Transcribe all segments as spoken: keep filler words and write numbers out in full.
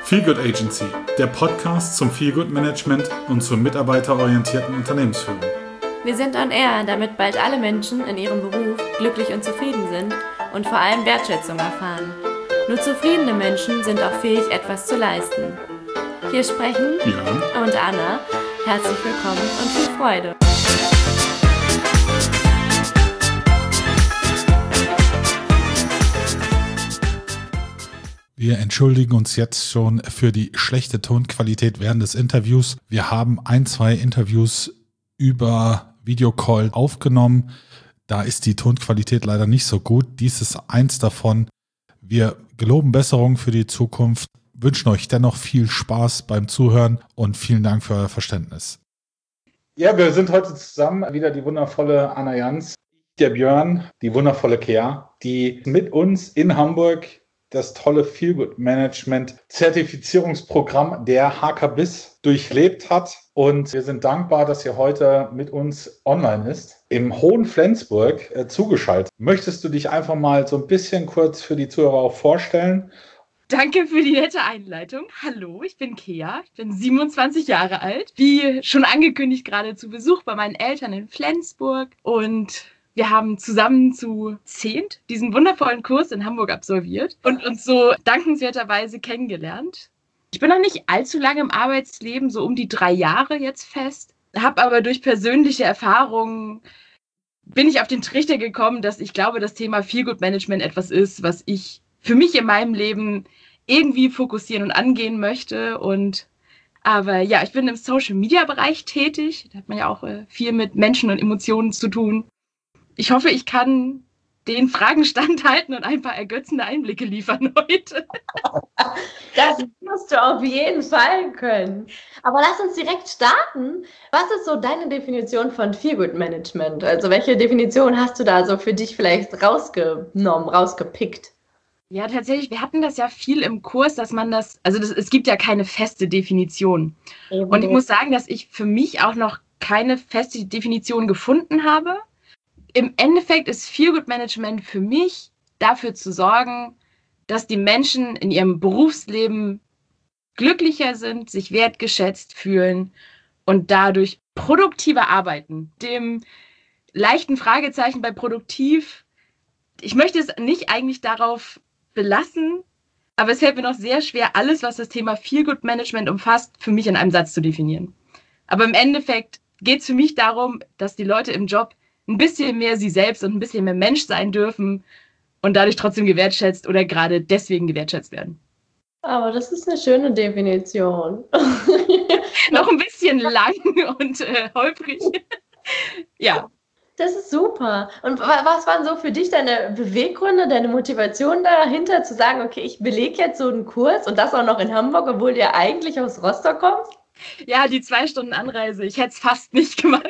Feelgood Agency, der Podcast zum Feelgood Management und zur mitarbeiterorientierten Unternehmensführung. Wir sind on air, damit bald alle Menschen in ihrem Beruf glücklich und zufrieden sind und vor allem Wertschätzung erfahren. Nur zufriedene Menschen sind auch fähig, etwas zu leisten. Hier sprechen Björn und Anna. Herzlich willkommen und viel Freude. Wir entschuldigen uns jetzt schon für die schlechte Tonqualität während des Interviews. Wir haben ein, zwei Interviews über Videocall aufgenommen. Da ist die Tonqualität leider nicht so gut. Dies ist eins davon. Wir geloben Besserung für die Zukunft, wünschen euch dennoch viel Spaß beim Zuhören und vielen Dank für euer Verständnis. Ja, wir sind heute zusammen, wieder die wundervolle Anna Jans, der Björn, die wundervolle Kea, die mit uns in Hamburg das tolle Feelgood Management Zertifizierungsprogramm der H K B I S durchlebt hat. Und wir sind dankbar, dass ihr heute mit uns online ist, im hohen Flensburg äh, zugeschaltet. Möchtest du dich einfach mal so ein bisschen kurz für die Zuhörer auch vorstellen? Danke für die nette Einleitung. Hallo, ich bin Kea, ich bin siebenundzwanzig Jahre alt, wie schon angekündigt gerade zu Besuch bei meinen Eltern in Flensburg, und wir haben zusammen zu zehnt diesen wundervollen Kurs in Hamburg absolviert und uns so dankenswerterweise kennengelernt. Ich bin noch nicht allzu lange im Arbeitsleben, so um die drei Jahre jetzt fest, habe aber durch persönliche Erfahrungen bin ich auf den Trichter gekommen, dass ich glaube, das Thema Feelgood Management etwas ist, was ich für mich in meinem Leben irgendwie fokussieren und angehen möchte. Und aber ja, ich bin im Social-Media-Bereich tätig. Da hat man ja auch äh, viel mit Menschen und Emotionen zu tun. Ich hoffe, ich kann den Fragen standhalten und ein paar ergötzende Einblicke liefern heute. Das musst du auf jeden Fall können. Aber lass uns direkt starten. Was ist so deine Definition von Feelgood Management? Also welche Definition hast du da so für dich vielleicht rausgenommen, rausgepickt? Ja, tatsächlich, wir hatten das ja viel im Kurs, dass man das, also das, es gibt ja keine feste Definition. Eben. Und ich muss sagen, dass ich für mich auch noch keine feste Definition gefunden habe. Im Endeffekt ist Feelgood Management für mich dafür zu sorgen, dass die Menschen in ihrem Berufsleben glücklicher sind, sich wertgeschätzt fühlen und dadurch produktiver arbeiten. Dem leichten Fragezeichen bei produktiv, ich möchte es nicht eigentlich darauf belassen, aber es fällt mir noch sehr schwer, alles, was das Thema Feelgood Management umfasst, für mich in einem Satz zu definieren. Aber im Endeffekt geht es für mich darum, dass die Leute im Job ein bisschen mehr sie selbst und ein bisschen mehr Mensch sein dürfen und dadurch trotzdem gewertschätzt oder gerade deswegen gewertschätzt werden. Aber das ist eine schöne Definition. Noch ein bisschen lang und äh, holprig. Ja. Das ist super. Und was waren so für dich deine Beweggründe, deine Motivation dahinter, zu sagen, okay, ich belege jetzt so einen Kurs und das auch noch in Hamburg, obwohl du ja eigentlich aus Rostock kommst? Ja, die zwei Stunden Anreise. Ich hätte es fast nicht gemacht.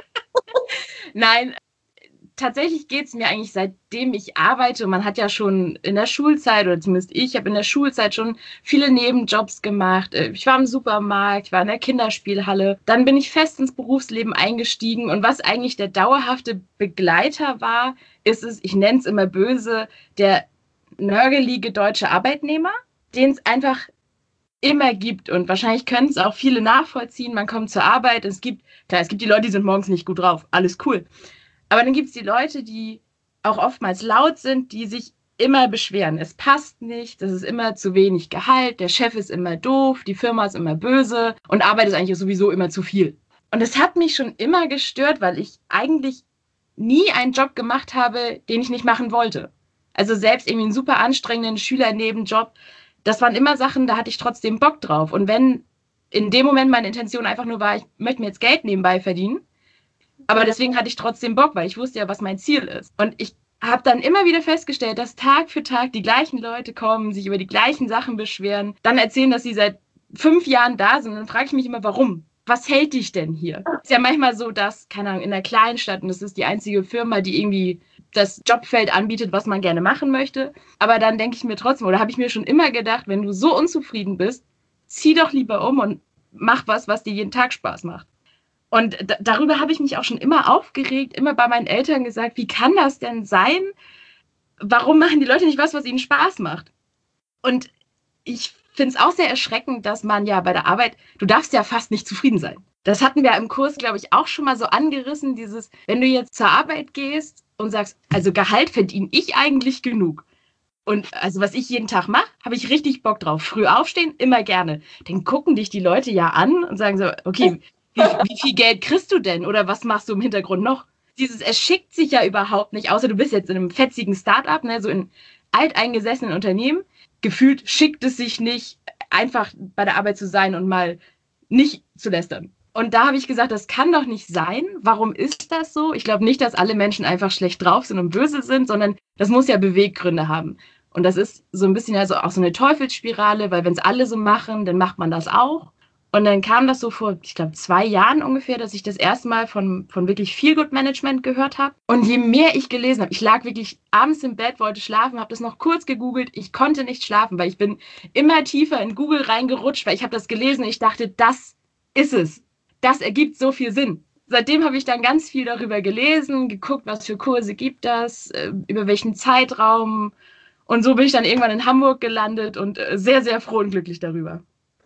Nein, tatsächlich geht es mir eigentlich, seitdem ich arbeite, man hat ja schon in der Schulzeit, oder zumindest ich habe in der Schulzeit schon viele Nebenjobs gemacht. Ich war im Supermarkt, ich war in der Kinderspielhalle. Dann bin ich fest ins Berufsleben eingestiegen, und was eigentlich der dauerhafte Begleiter war, ist es, ich nenne es immer böse, der nörgelige deutsche Arbeitnehmer, den es einfach immer gibt, und wahrscheinlich können es auch viele nachvollziehen. Man kommt zur Arbeit, es gibt, klar, es gibt die Leute, die sind morgens nicht gut drauf, alles cool. Aber dann gibt es die Leute, die auch oftmals laut sind, die sich immer beschweren. Es passt nicht, das ist immer zu wenig Gehalt, der Chef ist immer doof, die Firma ist immer böse und Arbeit ist eigentlich sowieso immer zu viel. Und das hat mich schon immer gestört, weil ich eigentlich nie einen Job gemacht habe, den ich nicht machen wollte. Also selbst irgendwie einen super anstrengenden Schülernebenjob, das waren immer Sachen, da hatte ich trotzdem Bock drauf. Und wenn in dem Moment meine Intention einfach nur war, ich möchte mir jetzt Geld nebenbei verdienen, aber deswegen hatte ich trotzdem Bock, weil ich wusste ja, was mein Ziel ist. Und ich habe dann immer wieder festgestellt, dass Tag für Tag die gleichen Leute kommen, sich über die gleichen Sachen beschweren, dann erzählen, dass sie seit fünf Jahren da sind. Und dann frage ich mich immer, warum? Was hält dich denn hier? Ist ja manchmal so, dass, keine Ahnung, in einer Kleinstadt, und das ist die einzige Firma, die irgendwie das Jobfeld anbietet, was man gerne machen möchte. Aber dann denke ich mir trotzdem, oder habe ich mir schon immer gedacht, wenn du so unzufrieden bist, zieh doch lieber um und mach was, was dir jeden Tag Spaß macht. Und d- darüber habe ich mich auch schon immer aufgeregt, immer bei meinen Eltern gesagt, wie kann das denn sein? Warum machen die Leute nicht was, was ihnen Spaß macht? Und ich finde es auch sehr erschreckend, dass man ja bei der Arbeit, du darfst ja fast nicht zufrieden sein. Das hatten wir im Kurs, glaube ich, auch schon mal so angerissen, dieses, wenn du jetzt zur Arbeit gehst und sagst, also Gehalt verdiene ich eigentlich genug. Und also was ich jeden Tag mache, habe ich richtig Bock drauf. Früh aufstehen, immer gerne. Dann gucken dich die Leute ja an und sagen so, okay, wie, wie viel Geld kriegst du denn? Oder was machst du im Hintergrund noch? Dieses, es schickt sich ja überhaupt nicht, außer du bist jetzt in einem fetzigen Start-up, ne, so in alteingesessenen Unternehmen. Gefühlt schickt es sich nicht, einfach bei der Arbeit zu sein und mal nicht zu lästern. Und da habe ich gesagt, das kann doch nicht sein. Warum ist das so? Ich glaube nicht, dass alle Menschen einfach schlecht drauf sind und böse sind, sondern das muss ja Beweggründe haben. Und das ist so ein bisschen also auch so eine Teufelsspirale, weil wenn es alle so machen, dann macht man das auch. Und dann kam das so vor, ich glaube, zwei Jahren ungefähr, dass ich das erste Mal von, von wirklich Feel-Good-Management gehört habe. Und je mehr ich gelesen habe, ich lag wirklich abends im Bett, wollte schlafen, habe das noch kurz gegoogelt. Ich konnte nicht schlafen, weil ich bin immer tiefer in Google reingerutscht, weil ich habe das gelesen und ich dachte, das ist es. Das ergibt so viel Sinn. Seitdem habe ich dann ganz viel darüber gelesen, geguckt, was für Kurse gibt das, über welchen Zeitraum. Und so bin ich dann irgendwann in Hamburg gelandet und sehr, sehr froh und glücklich darüber.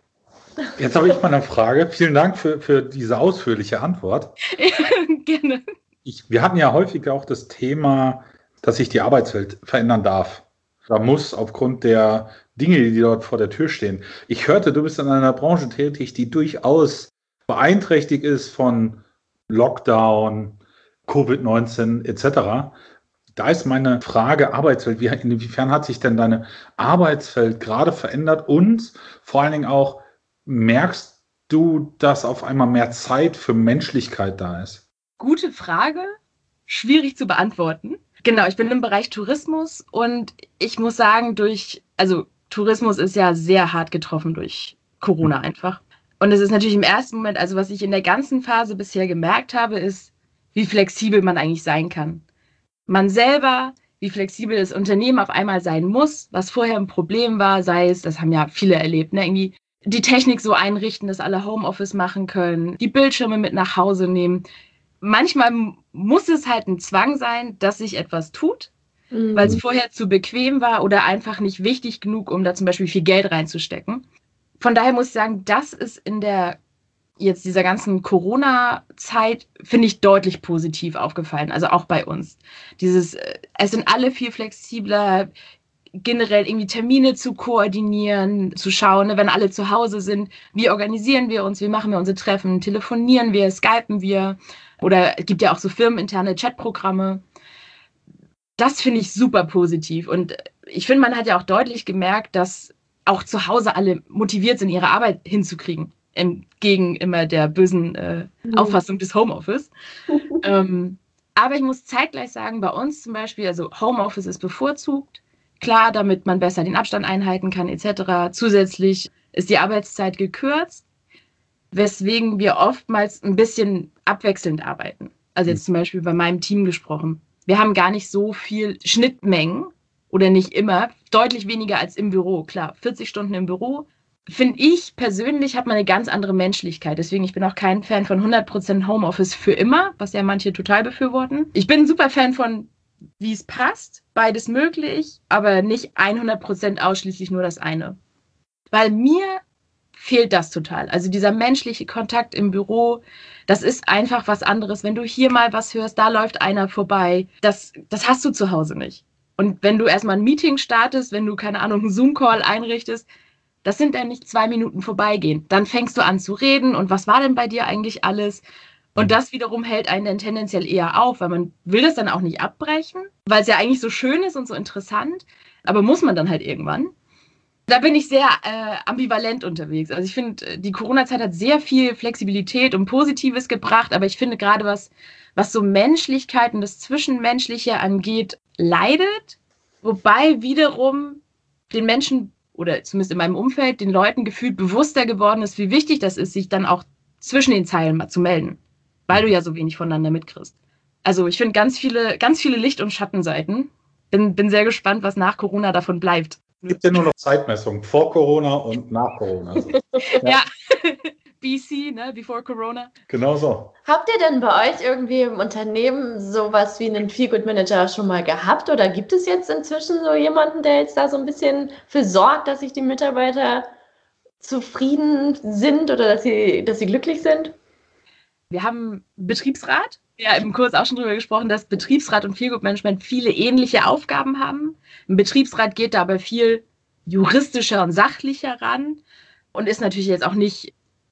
Jetzt habe ich mal eine Frage. Vielen Dank für, für diese ausführliche Antwort. Gerne. Ich, wir hatten ja häufig auch das Thema, dass sich die Arbeitswelt verändern darf. Da muss aufgrund der Dinge, die dort vor der Tür stehen. Ich hörte, du bist in einer Branche tätig, die durchaus beeinträchtigt ist von Lockdown, Covid neunzehn et cetera. Da ist meine Frage Arbeitswelt. Wie, inwiefern hat sich denn deine Arbeitswelt gerade verändert? Und vor allen Dingen auch, merkst du, dass auf einmal mehr Zeit für Menschlichkeit da ist? Gute Frage, schwierig zu beantworten. Genau, ich bin im Bereich Tourismus und ich muss sagen, durch, also Tourismus ist ja sehr hart getroffen durch Corona einfach. Und es ist natürlich im ersten Moment, also was ich in der ganzen Phase bisher gemerkt habe, ist, wie flexibel man eigentlich sein kann. Man selber, wie flexibel das Unternehmen auf einmal sein muss, was vorher ein Problem war, sei es, das haben ja viele erlebt, ne, irgendwie die Technik so einrichten, dass alle Homeoffice machen können, die Bildschirme mit nach Hause nehmen. Manchmal muss es halt ein Zwang sein, dass sich etwas tut, mhm. weil es vorher zu bequem war oder einfach nicht wichtig genug, um da zum Beispiel viel Geld reinzustecken. Von daher muss ich sagen, das ist in der jetzt dieser ganzen Corona-Zeit, finde ich, deutlich positiv aufgefallen. Also auch bei uns. Dieses, es sind alle viel flexibler, generell irgendwie Termine zu koordinieren, zu schauen, ne, wenn alle zu Hause sind, wie organisieren wir uns, wie machen wir unsere Treffen, telefonieren wir, skypen wir oder es gibt ja auch so firmeninterne Chatprogramme. Das finde ich super positiv und ich finde, man hat ja auch deutlich gemerkt, dass auch zu Hause alle motiviert sind, ihre Arbeit hinzukriegen, entgegen immer der bösen äh, mhm. Auffassung des Homeoffice. ähm, aber ich muss zeitgleich sagen, bei uns zum Beispiel, also Homeoffice ist bevorzugt, klar, damit man besser den Abstand einhalten kann et cetera. Zusätzlich ist die Arbeitszeit gekürzt, weswegen wir oftmals ein bisschen abwechselnd arbeiten. Also jetzt zum Beispiel bei meinem Team gesprochen. Wir haben gar nicht so viel Schnittmengen oder nicht immer, deutlich weniger als im Büro. Klar, vierzig Stunden im Büro. Finde ich persönlich, hat man eine ganz andere Menschlichkeit. Deswegen, ich bin auch kein Fan von hundert Prozent Homeoffice für immer, was ja manche total befürworten. Ich bin ein super Fan von, wie es passt, beides möglich, aber nicht hundert Prozent ausschließlich nur das eine. Weil mir fehlt das total. Also dieser menschliche Kontakt im Büro, das ist einfach was anderes. Wenn du hier mal was hörst, da läuft einer vorbei. Das, das hast du zu Hause nicht. Und wenn du erstmal ein Meeting startest, wenn du, keine Ahnung, einen Zoom-Call einrichtest, das sind dann nicht zwei Minuten vorbeigehen. Dann fängst du an zu reden und was war denn bei dir eigentlich alles? Und das wiederum hält einen dann tendenziell eher auf, weil man will das dann auch nicht abbrechen, weil es ja eigentlich so schön ist und so interessant, aber muss man dann halt irgendwann. Da bin ich sehr äh, ambivalent unterwegs. Also ich finde, die Corona-Zeit hat sehr viel Flexibilität und Positives gebracht, aber ich finde gerade, was, was so Menschlichkeit und das Zwischenmenschliche angeht, leidet, wobei wiederum den Menschen oder zumindest in meinem Umfeld den Leuten gefühlt bewusster geworden ist, wie wichtig das ist, sich dann auch zwischen den Zeilen mal zu melden, weil du ja so wenig voneinander mitkriegst. Also ich finde ganz viele, ganz viele Licht- und Schattenseiten. Bin, bin sehr gespannt, was nach Corona davon bleibt. Es gibt ja nur noch Zeitmessung, vor Corona und nach Corona. Ja, ja. B C, ne, before Corona. Genau so. Habt ihr denn bei euch irgendwie im Unternehmen sowas wie einen Feel-Good-Manager schon mal gehabt? Oder gibt es jetzt inzwischen so jemanden, der jetzt da so ein bisschen für sorgt, dass sich die Mitarbeiter zufrieden sind oder dass sie, dass sie glücklich sind? Wir haben Betriebsrat. Ja, im Kurs auch schon darüber gesprochen, dass Betriebsrat und Feelgood Management viele ähnliche Aufgaben haben. Ein Betriebsrat geht da aber viel juristischer und sachlicher ran und ist natürlich jetzt auch nicht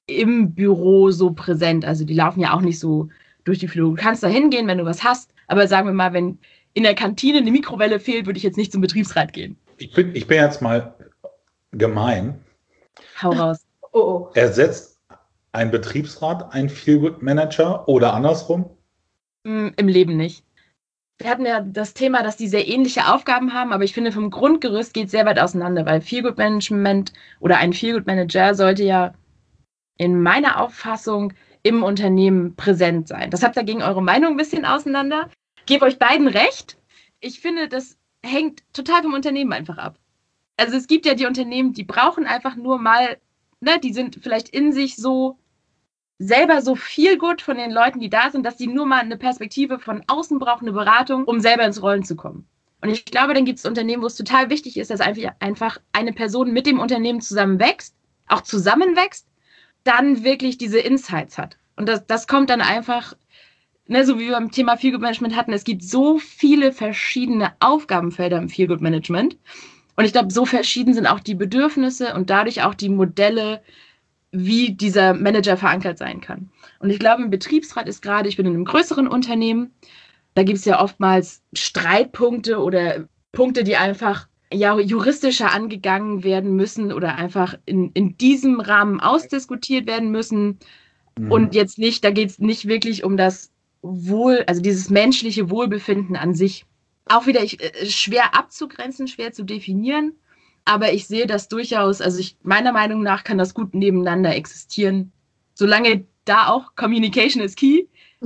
im Büro so präsent. Also die laufen ja auch nicht so durch die Flure. Du kannst da hingehen, wenn du was hast, aber sagen wir mal, wenn in der Kantine eine Mikrowelle fehlt, würde ich jetzt nicht zum Betriebsrat gehen. Ich bin, ich bin jetzt mal gemein. Hau raus. Oh, oh. Ersetzt ein Betriebsrat ein Feelgood-Manager oder andersrum? Im Leben nicht. Wir hatten ja das Thema, dass die sehr ähnliche Aufgaben haben, aber ich finde, vom Grundgerüst geht es sehr weit auseinander, weil Feelgood Management oder ein Feelgood Manager sollte ja in meiner Auffassung im Unternehmen präsent sein. Das habt da gegen eure Meinung ein bisschen auseinander. Ich gebe euch beiden recht. Ich finde, das hängt total vom Unternehmen einfach ab. Also es gibt ja die Unternehmen, die brauchen einfach nur mal, ne, die sind vielleicht in sich so selber so viel gut von den Leuten, die da sind, dass die nur mal eine Perspektive von außen brauchen, eine Beratung, um selber ins Rollen zu kommen. Und ich glaube, dann gibt es Unternehmen, wo es total wichtig ist, dass einfach eine Person mit dem Unternehmen zusammen wächst, auch zusammenwächst, dann wirklich diese Insights hat. Und das, das kommt dann einfach, ne, so wie wir beim Thema Feelgood Management hatten, es gibt so viele verschiedene Aufgabenfelder im Feelgood Management. Und ich glaube, so verschieden sind auch die Bedürfnisse und dadurch auch die Modelle, wie dieser Manager verankert sein kann. Und ich glaube, ein Betriebsrat ist gerade, ich bin in einem größeren Unternehmen, da gibt es ja oftmals Streitpunkte oder Punkte, die einfach ja, juristischer angegangen werden müssen oder einfach in, in diesem Rahmen ausdiskutiert werden müssen. Mhm. Und jetzt nicht, da geht es nicht wirklich um das Wohl, also dieses menschliche Wohlbefinden an sich. Auch wieder ich, schwer abzugrenzen, schwer zu definieren. Aber ich sehe das durchaus, also ich, meiner Meinung nach kann das gut nebeneinander existieren. Solange da auch Communication is key.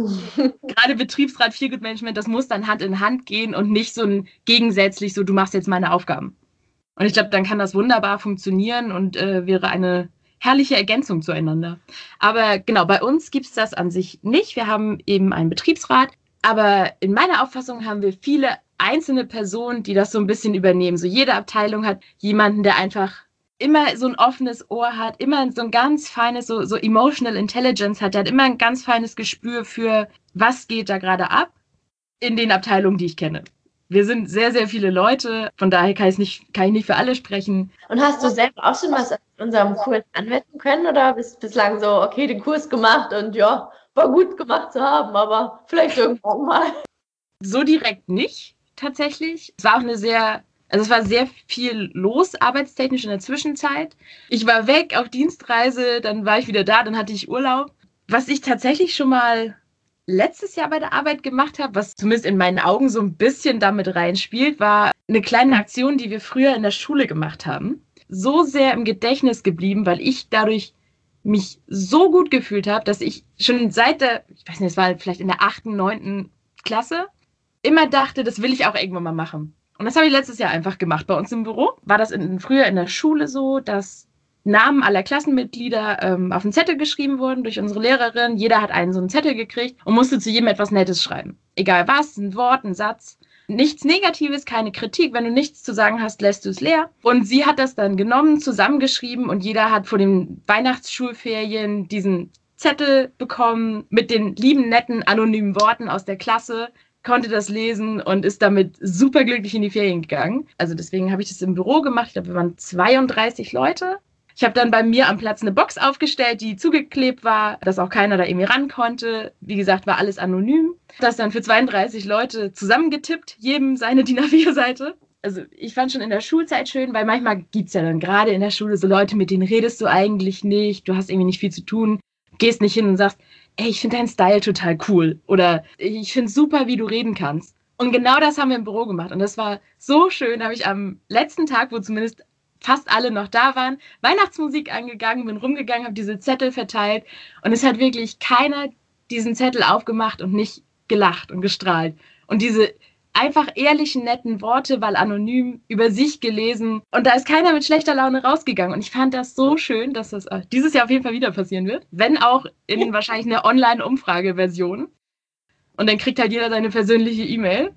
Gerade Betriebsrat, Feelgood Management, das muss dann Hand in Hand gehen und nicht so ein gegensätzlich so, du machst jetzt meine Aufgaben. Und ich glaube, dann kann das wunderbar funktionieren und äh, wäre eine herrliche Ergänzung zueinander. Aber genau, bei uns gibt es das an sich nicht. Wir haben eben einen Betriebsrat. Aber in meiner Auffassung haben wir viele einzelne Personen, die das so ein bisschen übernehmen. So jede Abteilung hat jemanden, der einfach immer so ein offenes Ohr hat, immer so ein ganz feines, so, so Emotional Intelligence hat. Der hat immer ein ganz feines Gespür für, was geht da gerade ab in den Abteilungen, die ich kenne. Wir sind sehr, sehr viele Leute, von daher kann ich nicht, kann ich nicht für alle sprechen. Und hast du selber auch schon was in unserem Kurs anwenden können oder bist bislang so, okay, den Kurs gemacht und ja, war gut gemacht zu haben, aber vielleicht irgendwann mal. So direkt nicht, tatsächlich. Es war auch eine sehr, also es war sehr viel los, arbeitstechnisch in der Zwischenzeit. Ich war weg auf Dienstreise, dann war ich wieder da, dann hatte ich Urlaub. Was ich tatsächlich schon mal letztes Jahr bei der Arbeit gemacht habe, was zumindest in meinen Augen so ein bisschen damit reinspielt, war eine kleine Aktion, die wir früher in der Schule gemacht haben. So sehr im Gedächtnis geblieben, weil ich dadurch mich so gut gefühlt habe, dass ich schon seit der, ich weiß nicht, es war vielleicht in der achten, neunten Klasse, immer dachte, das will ich auch irgendwann mal machen. Und das habe ich letztes Jahr einfach gemacht. Bei uns im Büro war das in, früher in der Schule so, dass Namen aller Klassenmitglieder ähm, auf einen Zettel geschrieben wurden durch unsere Lehrerin. Jeder hat einen so einen Zettel gekriegt und musste zu jedem etwas Nettes schreiben. Egal was, ein Wort, ein Satz. Nichts Negatives, keine Kritik. Wenn du nichts zu sagen hast, lässt du es leer. Und sie hat das dann genommen, zusammengeschrieben und jeder hat vor den Weihnachtsschulferien diesen Zettel bekommen mit den lieben, netten, anonymen Worten aus der Klasse, konnte das lesen und ist damit super glücklich in die Ferien gegangen. Also deswegen habe ich das im Büro gemacht. Ich glaube, wir waren zweiunddreißig Leute. Ich habe dann bei mir am Platz eine Box aufgestellt, die zugeklebt war, dass auch keiner da irgendwie ran konnte. Wie gesagt, war alles anonym. Das dann für zweiunddreißig Leute zusammengetippt, jedem seine D I N A vier Seite. Also ich fand schon in der Schulzeit schön, weil manchmal gibt es ja dann gerade in der Schule so Leute, mit denen redest du eigentlich nicht, du hast irgendwie nicht viel zu tun, gehst nicht hin und sagst, ey, ich finde deinen Style total cool oder ich finde super, wie du reden kannst. Und genau das haben wir im Büro gemacht und das war so schön, habe ich am letzten Tag, wo zumindest fast alle noch da waren, Weihnachtsmusik angegangen, bin rumgegangen, habe diese Zettel verteilt und es hat wirklich keiner diesen Zettel aufgemacht und nicht gelacht und gestrahlt. Und diese einfach ehrlichen, netten Worte, weil anonym, über sich gelesen und da ist keiner mit schlechter Laune rausgegangen und ich fand das so schön, dass das dieses Jahr auf jeden Fall wieder passieren wird, wenn auch in wahrscheinlich einer Online-Umfrage-Version und dann kriegt halt jeder seine persönliche E-Mail.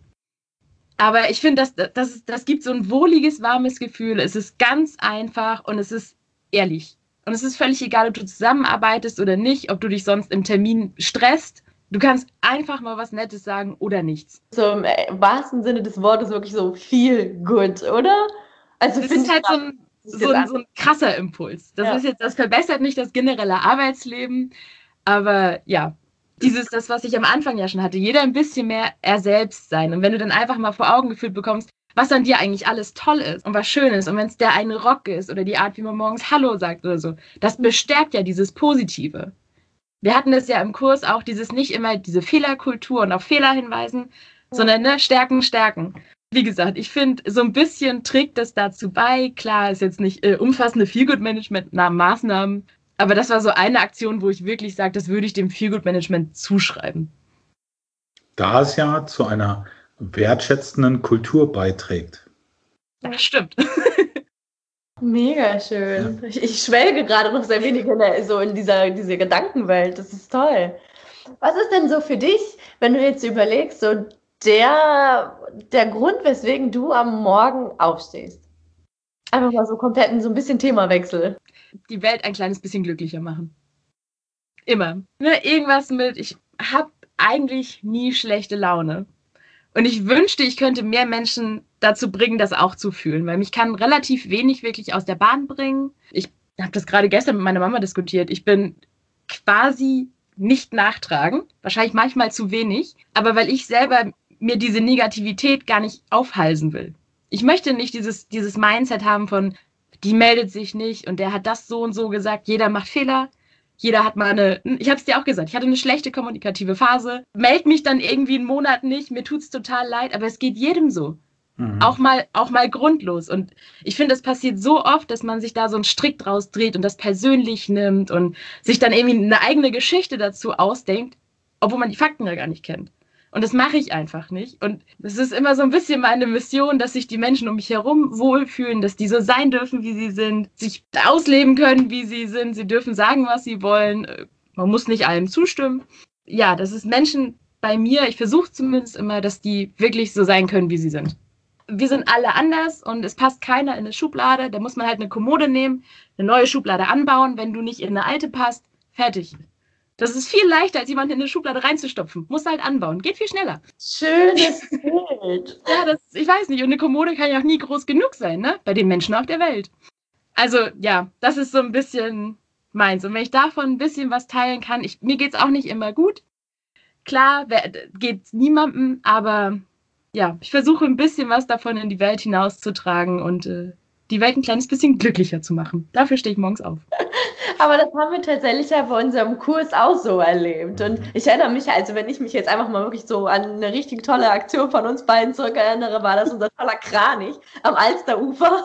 Aber ich finde, das, das, das gibt so ein wohliges, warmes Gefühl. Es ist ganz einfach und es ist ehrlich. Und es ist völlig egal, ob du zusammenarbeitest oder nicht, ob du dich sonst im Termin stresst. Du kannst einfach mal was Nettes sagen oder nichts. So im wahrsten Sinne des Wortes wirklich so feel good, oder? Also das ist halt so ein, so, ein, so ein krasser Impuls. Das ja. ist jetzt, das verbessert nicht das generelle Arbeitsleben, aber ja, dieses, das, was ich am Anfang ja schon hatte, jeder ein bisschen mehr er selbst sein. Und wenn du dann einfach mal vor Augen geführt bekommst, was an dir eigentlich alles toll ist und was schön ist und wenn es der eine Rock ist oder die Art, wie man morgens Hallo sagt oder so, das bestärkt ja dieses Positive. Wir hatten das ja im Kurs auch, dieses nicht immer diese Fehlerkultur und auf Fehler hinweisen, ja. sondern ne, stärken, stärken. Wie gesagt, ich finde, so ein bisschen trägt das dazu bei. Klar, ist jetzt nicht äh, umfassende Feelgood-Management-Maßnahmen, aber das war so eine Aktion, wo ich wirklich sage, das würde ich dem Feelgood-Management zuschreiben. Da es ja zu einer wertschätzenden Kultur beiträgt. Ja, stimmt. Mega schön. Ja. Ich, ich schwelge gerade noch sehr wenig in der, so in dieser, dieser Gedankenwelt. Das ist toll. Was ist denn so für dich, wenn du jetzt überlegst, so der, der Grund, weswegen du am Morgen aufstehst? Einfach mal so komplett in so ein bisschen Themawechsel. Die Welt ein kleines bisschen glücklicher machen. Immer. Ne, irgendwas mit, ich habe eigentlich nie schlechte Laune. Und ich wünschte, ich könnte mehr Menschen dazu bringen, das auch zu fühlen, weil mich kann relativ wenig wirklich aus der Bahn bringen. Ich habe das gerade gestern mit meiner Mama diskutiert. Ich bin quasi nicht nachtragend, wahrscheinlich manchmal zu wenig, aber weil ich selber mir diese Negativität gar nicht aufhalsen will. Ich möchte nicht dieses, dieses Mindset haben von, die meldet sich nicht und der hat das so und so gesagt, jeder macht Fehler. Jeder hat mal eine, ich habe es dir auch gesagt, ich hatte eine schlechte kommunikative Phase, meld mich dann irgendwie einen Monat nicht, mir tut's total leid, aber es geht jedem so. Mhm. Auch mal, auch mal grundlos. Und ich finde, das passiert so oft, dass man sich da so einen Strick draus dreht und das persönlich nimmt und sich dann irgendwie eine eigene Geschichte dazu ausdenkt, obwohl man die Fakten ja gar nicht kennt. Und das mache ich einfach nicht. Und es ist immer so ein bisschen meine Mission, dass sich die Menschen um mich herum wohlfühlen, dass die so sein dürfen, wie sie sind, sich ausleben können, wie sie sind. Sie dürfen sagen, was sie wollen. Man muss nicht allem zustimmen. Ja, das ist Menschen bei mir, ich versuche zumindest immer, dass die wirklich so sein können, wie sie sind. Wir sind alle anders und es passt keiner in eine Schublade. Da muss man halt eine Kommode nehmen, eine neue Schublade anbauen. Wenn du nicht in eine alte passt, fertig. Das ist viel leichter, als jemanden in eine Schublade reinzustopfen. Muss halt anbauen. Geht viel schneller. Schönes Bild. Ja, das, ich weiß nicht. Und eine Kommode kann ja auch nie groß genug sein, ne? Bei den Menschen auf der Welt. Also, ja, das ist so ein bisschen meins. Und wenn ich davon ein bisschen was teilen kann, ich, mir geht's auch nicht immer gut. Klar, geht's niemandem, aber ja, ich versuche ein bisschen was davon in die Welt hinauszutragen und äh, die Welt ein kleines bisschen glücklicher zu machen. Dafür stehe ich morgens auf. Aber das haben wir tatsächlich ja bei unserem Kurs auch so erlebt. Und ich erinnere mich, also wenn ich mich jetzt einfach mal wirklich so an eine richtig tolle Aktion von uns beiden zurückerinnere, war das unser toller Kranich am Alsterufer.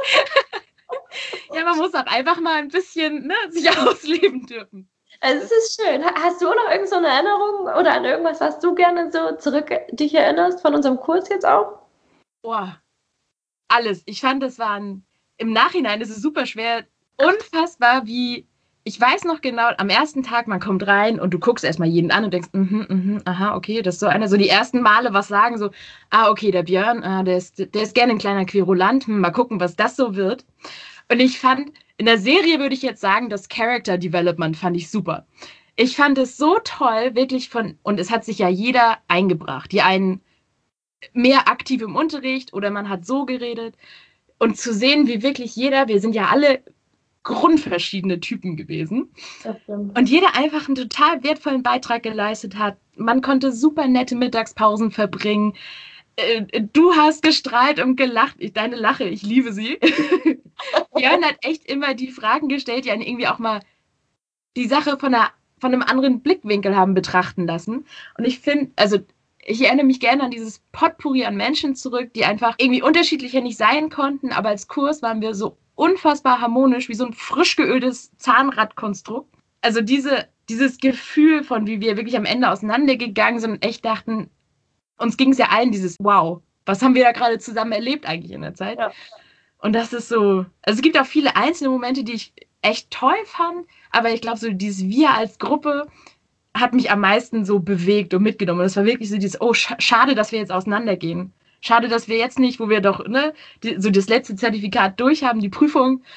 Ja, man muss auch einfach mal ein bisschen ne, sich ausleben dürfen. Also es ist schön. Hast du noch irgend so eine Erinnerung oder an irgendwas, was du gerne so zurück dich erinnerst von unserem Kurs jetzt auch? Boah, alles. Ich fand, das waren im Nachhinein, das ist super schwer, unfassbar, wie, ich weiß noch genau, am ersten Tag, man kommt rein und du guckst erstmal jeden an und denkst, mhm, mhm, aha, okay, das ist so einer, so die ersten Male was sagen, so, ah, okay, der Björn, ah, der ist, der ist gerne ein kleiner Querulant, hm, mal gucken, was das so wird. Und ich fand, in der Serie würde ich jetzt sagen, das Character Development fand ich super. Ich fand es so toll, wirklich von, und es hat sich ja jeder eingebracht, die einen mehr aktiv im Unterricht oder man hat so geredet und zu sehen, wie wirklich jeder, wir sind ja alle grundverschiedene Typen gewesen. Und jeder einfach einen total wertvollen Beitrag geleistet hat. Man konnte super nette Mittagspausen verbringen. Du hast gestrahlt und gelacht. Ich, deine Lache, ich liebe sie. Björn hat echt immer die Fragen gestellt, die einen irgendwie auch mal die Sache von, einer, von einem anderen Blickwinkel haben betrachten lassen. Und ich finde, also ich erinnere mich gerne an dieses Potpourri an Menschen zurück, die einfach irgendwie unterschiedlicher nicht sein konnten, aber als Kurs waren wir so unfassbar harmonisch, wie so ein frisch geöltes Zahnradkonstrukt. Also diese, dieses Gefühl von, wie wir wirklich am Ende auseinandergegangen sind und echt dachten, uns ging es ja allen dieses Wow, was haben wir da gerade zusammen erlebt eigentlich in der Zeit? Ja. Und das ist so, also es gibt auch viele einzelne Momente, die ich echt toll fand, aber ich glaube, so dieses Wir als Gruppe hat mich am meisten so bewegt und mitgenommen. Und es war wirklich so dieses, oh, sch- schade, dass wir jetzt auseinandergehen. Schade, dass wir jetzt nicht, wo wir doch ne, die, so das letzte Zertifikat durch haben, die Prüfung,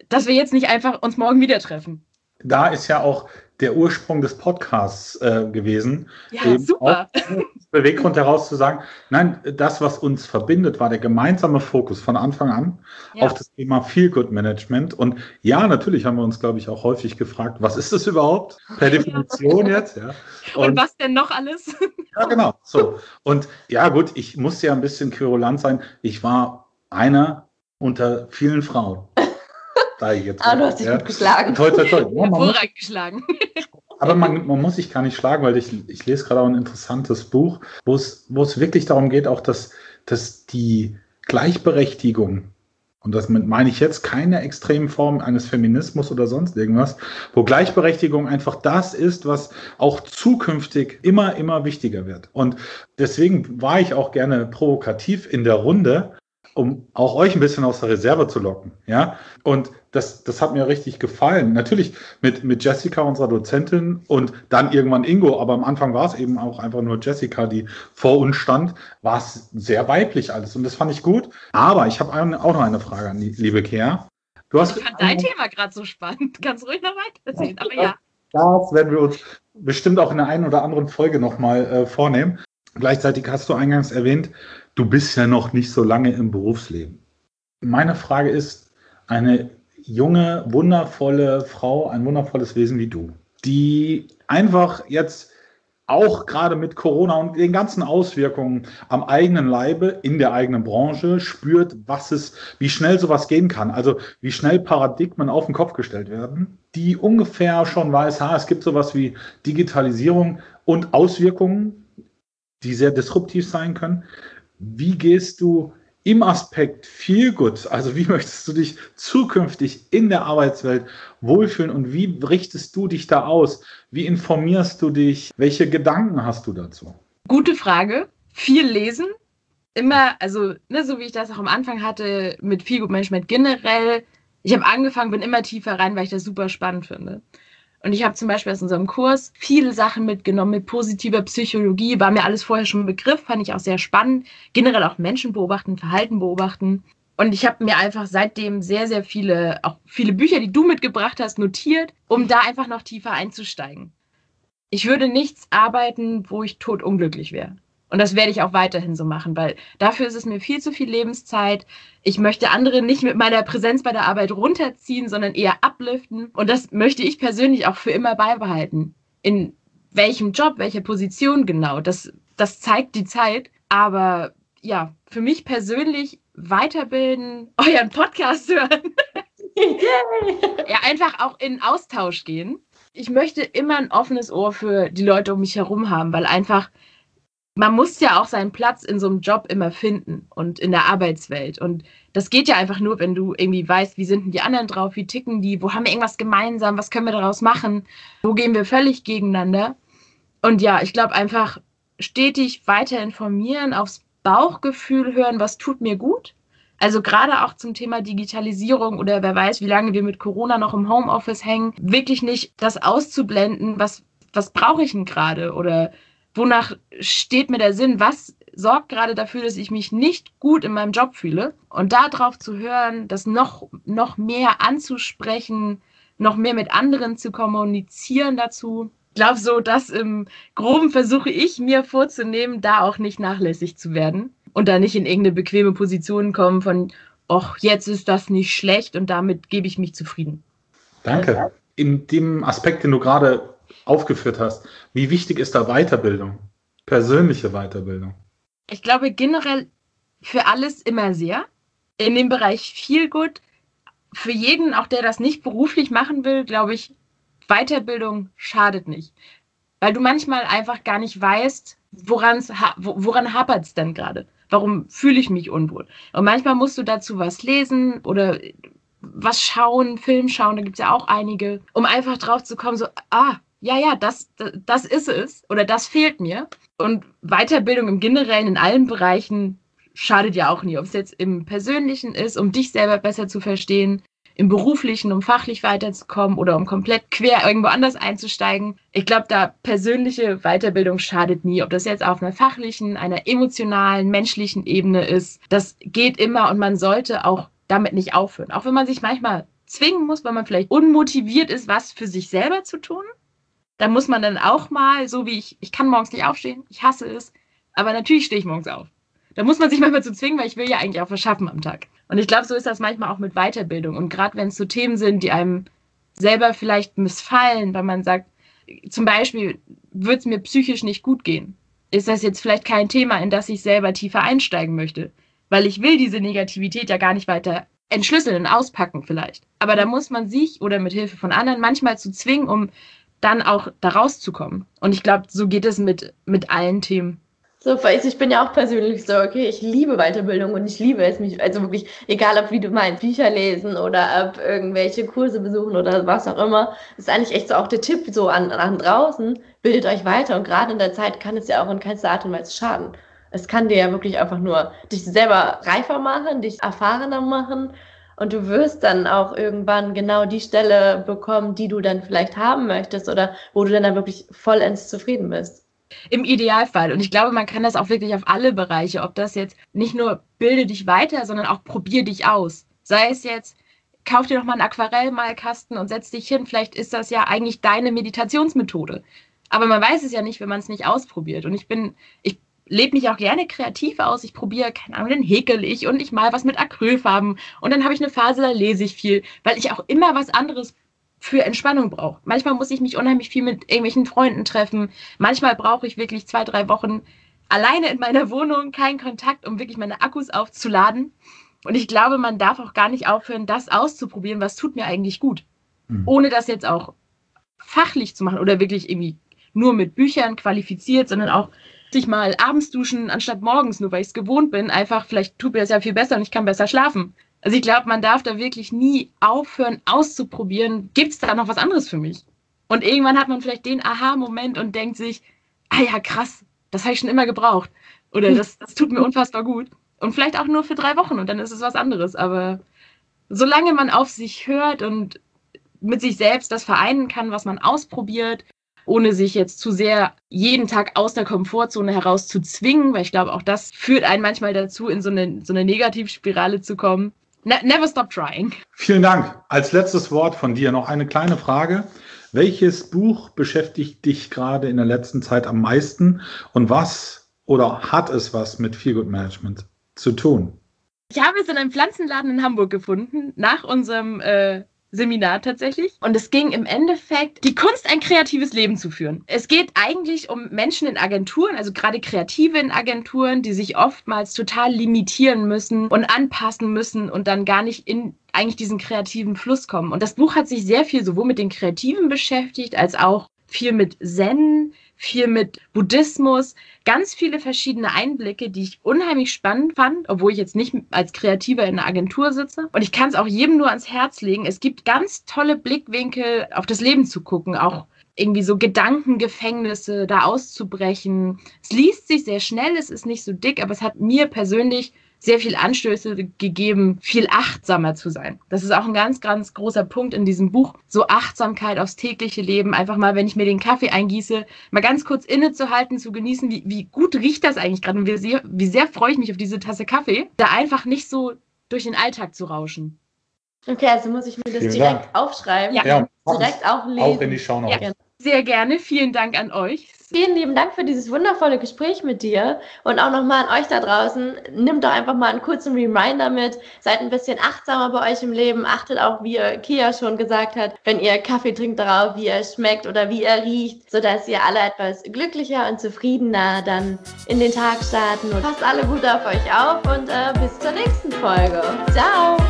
dass wir jetzt nicht einfach uns morgen wieder treffen. Da ist ja auch der Ursprung des Podcasts äh, gewesen. Ja, Eben super. Auch Beweggrund heraus zu sagen, nein, das, was uns verbindet, war der gemeinsame Fokus von Anfang an Ja. auf das Thema Feel-Good-Management. Und ja, natürlich haben wir uns, glaube ich, auch häufig gefragt, was ist das überhaupt? Per Definition jetzt. Ja. Und, Und was denn noch alles? ja, genau. So. Und ja, gut, ich musste ja ein bisschen querulant sein. Ich war einer unter vielen Frauen. Da ich jetzt Ah, du hast dich ja. gut geschlagen. Toi, toi, toi. Ja, man muss, Hervorragend geschlagen. aber man, man muss sich gar nicht schlagen, weil ich, ich lese gerade auch ein interessantes Buch, wo es, wo es wirklich darum geht, auch dass, dass die Gleichberechtigung, und das meine ich jetzt keine extremen Form eines Feminismus oder sonst irgendwas, wo Gleichberechtigung einfach das ist, was auch zukünftig immer, immer wichtiger wird. Und deswegen war ich auch gerne provokativ in der Runde, um auch euch ein bisschen aus der Reserve zu locken. Ja? Und das, das hat mir richtig gefallen. Natürlich mit, mit Jessica, unserer Dozentin, und dann irgendwann Ingo, aber am Anfang war es eben auch einfach nur Jessica, die vor uns stand, war es sehr weiblich alles. Und das fand ich gut. Aber ich habe auch noch eine Frage an die liebe Kea. Du hast Ich fand dein Thema gerade so spannend. Kannst ruhig noch weiter erzählen. Aber ja. Das werden wir uns bestimmt auch in der einen oder anderen Folge nochmal äh, vornehmen. Gleichzeitig hast du eingangs erwähnt, du bist ja noch nicht so lange im Berufsleben. Meine Frage ist, eine junge, wundervolle Frau, ein wundervolles Wesen wie du, die einfach jetzt auch gerade mit Corona und den ganzen Auswirkungen am eigenen Leibe, in der eigenen Branche spürt, was es, wie schnell sowas gehen kann. Also wie schnell Paradigmen auf den Kopf gestellt werden, die ungefähr schon weiß, ha, es gibt sowas wie Digitalisierung und Auswirkungen, die sehr disruptiv sein können. Wie gehst du im Aspekt Feelgood, also wie möchtest du dich zukünftig in der Arbeitswelt wohlfühlen und wie richtest du dich da aus? Wie informierst du dich? Welche Gedanken hast du dazu? Gute Frage. Viel lesen. Immer, also ne, so wie ich das auch am Anfang hatte mit Feelgood Management generell. Ich habe angefangen, bin immer tiefer rein, weil ich das super spannend finde. Und ich habe zum Beispiel aus unserem Kurs viele Sachen mitgenommen mit positiver Psychologie, war mir alles vorher schon ein Begriff, fand ich auch sehr spannend. Generell auch Menschen beobachten, Verhalten beobachten. Und ich habe mir einfach seitdem sehr, sehr viele, auch viele Bücher, die du mitgebracht hast, notiert, um da einfach noch tiefer einzusteigen. Ich würde nichts arbeiten, wo ich totunglücklich wäre. Und das werde ich auch weiterhin so machen, weil dafür ist es mir viel zu viel Lebenszeit. Ich möchte andere nicht mit meiner Präsenz bei der Arbeit runterziehen, sondern eher upliften. Und das möchte ich persönlich auch für immer beibehalten. In welchem Job, welcher Position genau, das, das zeigt die Zeit. Aber ja, für mich persönlich weiterbilden, euren Podcast hören. Ja, einfach auch in Austausch gehen. Ich möchte immer ein offenes Ohr für die Leute um mich herum haben, weil einfach man muss ja auch seinen Platz in so einem Job immer finden und in der Arbeitswelt. Und das geht ja einfach nur, wenn du irgendwie weißt, wie sind denn die anderen drauf, wie ticken die, wo haben wir irgendwas gemeinsam, was können wir daraus machen, wo gehen wir völlig gegeneinander. Und ja, ich glaube einfach stetig weiter informieren, aufs Bauchgefühl hören, was tut mir gut. Also gerade auch zum Thema Digitalisierung oder wer weiß, wie lange wir mit Corona noch im Homeoffice hängen, wirklich nicht das auszublenden, was, was brauche ich denn gerade oder wonach steht mir der Sinn? Was sorgt gerade dafür, dass ich mich nicht gut in meinem Job fühle? Und darauf zu hören, das noch, noch mehr anzusprechen, noch mehr mit anderen zu kommunizieren dazu. Ich glaube, so das im Groben versuche ich mir vorzunehmen, da auch nicht nachlässig zu werden und da nicht in irgendeine bequeme Position kommen von, ach, jetzt ist das nicht schlecht und damit gebe ich mich zufrieden. Danke. In dem Aspekt, den du gerade aufgeführt hast, wie wichtig ist da Weiterbildung, persönliche Weiterbildung? Ich glaube generell für alles immer sehr. In dem Bereich Feelgood, für jeden, auch der das nicht beruflich machen will, glaube ich, Weiterbildung schadet nicht. Weil du manchmal einfach gar nicht weißt, woran's, woran hapert es denn gerade? Warum fühle ich mich unwohl? Und manchmal musst du dazu was lesen oder was schauen, Film schauen, da gibt es ja auch einige, um einfach drauf zu kommen, so, ah, ja, ja, das, das, das ist es oder das fehlt mir. Und Weiterbildung im Generellen in allen Bereichen schadet ja auch nie. Ob es jetzt im Persönlichen ist, um dich selber besser zu verstehen, im Beruflichen, um fachlich weiterzukommen oder um komplett quer irgendwo anders einzusteigen. Ich glaube, da persönliche Weiterbildung schadet nie. Ob das jetzt auf einer fachlichen, einer emotionalen, menschlichen Ebene ist, das geht immer und man sollte auch damit nicht aufhören. Auch wenn man sich manchmal zwingen muss, weil man vielleicht unmotiviert ist, was für sich selber zu tun. Da muss man dann auch mal, so wie ich, ich kann morgens nicht aufstehen, ich hasse es, aber natürlich stehe ich morgens auf. Da muss man sich manchmal zu zwingen, weil ich will ja eigentlich auch was schaffen am Tag. Und ich glaube, so ist das manchmal auch mit Weiterbildung. Und gerade wenn es so Themen sind, die einem selber vielleicht missfallen, weil man sagt, zum Beispiel, würde es mir psychisch nicht gut gehen, ist das jetzt vielleicht kein Thema, in das ich selber tiefer einsteigen möchte. Weil ich will diese Negativität ja gar nicht weiter entschlüsseln und auspacken vielleicht. Aber da muss man sich oder mit Hilfe von anderen manchmal zu zwingen, um dann auch da rauszukommen. Und ich glaube, so geht es mit, mit allen Themen. So, ich bin ja auch persönlich so, okay, ich liebe Weiterbildung und ich liebe es, mich, also wirklich, egal ob, wie du meinst, Bücher lesen oder ob irgendwelche Kurse besuchen oder was auch immer, ist eigentlich echt so auch der Tipp so an, an draußen, bildet euch weiter und gerade in der Zeit kann es ja auch in keinster Art und Weise schaden. Es kann dir ja wirklich einfach nur dich selber reifer machen, dich erfahrener machen und du wirst dann auch irgendwann genau die Stelle bekommen, die du dann vielleicht haben möchtest oder wo du dann, dann wirklich vollends zufrieden bist. Im Idealfall. Und ich glaube, man kann das auch wirklich auf alle Bereiche, ob das jetzt nicht nur bilde dich weiter, sondern auch probier dich aus. Sei es jetzt, kauf dir doch mal einen Aquarellmalkasten und setz dich hin. Vielleicht ist das ja eigentlich deine Meditationsmethode. Aber man weiß es ja nicht, wenn man es nicht ausprobiert. Und ich bin, ich lebe mich auch gerne kreativ aus. Ich probiere, keine Ahnung, dann häkel ich und ich mal was mit Acrylfarben. Und dann habe ich eine Phase, da lese ich viel, weil ich auch immer was anderes für Entspannung brauche. Manchmal muss ich mich unheimlich viel mit irgendwelchen Freunden treffen. Manchmal brauche ich wirklich zwei, drei Wochen alleine in meiner Wohnung, keinen Kontakt, um wirklich meine Akkus aufzuladen. Und ich glaube, man darf auch gar nicht aufhören, das auszuprobieren, was tut mir eigentlich gut. Mhm. Ohne das jetzt auch fachlich zu machen oder wirklich irgendwie nur mit Büchern qualifiziert, sondern auch sich mal abends duschen, anstatt morgens, nur weil ich es gewohnt bin. Einfach, vielleicht tut mir das ja viel besser und ich kann besser schlafen. Also ich glaube, man darf da wirklich nie aufhören, auszuprobieren, gibt es da noch was anderes für mich? Und irgendwann hat man vielleicht den Aha-Moment und denkt sich, ah ja, krass, das habe ich schon immer gebraucht. Oder das, das tut mir unfassbar gut. Und vielleicht auch nur für drei Wochen und dann ist es was anderes. Aber solange man auf sich hört und mit sich selbst das vereinen kann, was man ausprobiert, ohne sich jetzt zu sehr jeden Tag aus der Komfortzone heraus zu zwingen, weil ich glaube, auch das führt einen manchmal dazu, in so eine, so eine Negativspirale zu kommen. Never stop trying. Vielen Dank. Als letztes Wort von dir noch eine kleine Frage. Welches Buch beschäftigt dich gerade in der letzten Zeit am meisten und was oder hat es was mit Feel Good Management zu tun? Ich habe es in einem Pflanzenladen in Hamburg gefunden, nach unserem äh, Seminar tatsächlich. Und es ging im Endeffekt, die Kunst, ein kreatives Leben zu führen. Es geht eigentlich um Menschen in Agenturen, also gerade Kreative in Agenturen, die sich oftmals total limitieren müssen und anpassen müssen und dann gar nicht in eigentlich diesen kreativen Fluss kommen. Und das Buch hat sich sehr viel sowohl mit den Kreativen beschäftigt, als auch viel mit Zen, viel mit Buddhismus, ganz viele verschiedene Einblicke, die ich unheimlich spannend fand, obwohl ich jetzt nicht als Kreativer in einer Agentur sitze. Und ich kann es auch jedem nur ans Herz legen. Es gibt ganz tolle Blickwinkel, auf das Leben zu gucken, auch irgendwie so Gedankengefängnisse da auszubrechen. Es liest sich sehr schnell, es ist nicht so dick, aber es hat mir persönlich sehr viel Anstöße gegeben, viel achtsamer zu sein. Das ist auch ein ganz, ganz großer Punkt in diesem Buch. So Achtsamkeit aufs tägliche Leben. Einfach mal, wenn ich mir den Kaffee eingieße, mal ganz kurz innezuhalten, zu genießen, wie, wie gut riecht das eigentlich gerade und wie sehr, wie sehr freue ich mich auf diese Tasse Kaffee. Da einfach nicht so durch den Alltag zu rauschen. Okay, also muss ich mir das Vielen direkt Dank. aufschreiben. Ja, ja, direkt auch lesen. Auch in die Shownotes. Ja. Sehr gerne. Vielen Dank an euch. Vielen lieben Dank für dieses wundervolle Gespräch mit dir und auch nochmal an euch da draußen. Nehmt doch einfach mal einen kurzen Reminder mit. Seid ein bisschen achtsamer bei euch im Leben. Achtet auch, wie Kia schon gesagt hat, wenn ihr Kaffee trinkt, darauf, wie er schmeckt oder wie er riecht, sodass ihr alle etwas glücklicher und zufriedener dann in den Tag starten. Und passt alle gut auf euch auf und äh, bis zur nächsten Folge. Ciao!